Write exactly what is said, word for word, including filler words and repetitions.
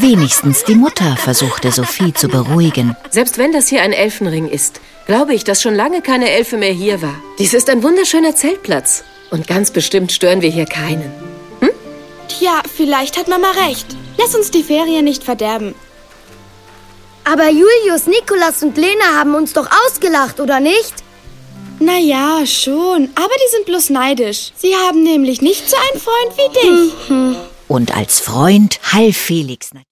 Wenigstens die Mutter versuchte Sophie zu beruhigen. Selbst wenn das hier ein Elfenring ist, glaube ich, dass schon lange keine Elfe mehr hier war. Dies ist ein wunderschöner Zeltplatz. Und ganz bestimmt stören wir hier keinen. Hm? Tja, vielleicht hat Mama recht. Lass uns die Ferien nicht verderben. Aber Julius, Nikolas und Lena haben uns doch ausgelacht, oder nicht? Naja, schon. Aber die sind bloß neidisch. Sie haben nämlich nicht so einen Freund wie dich. Und als Freund half Felix natürlich.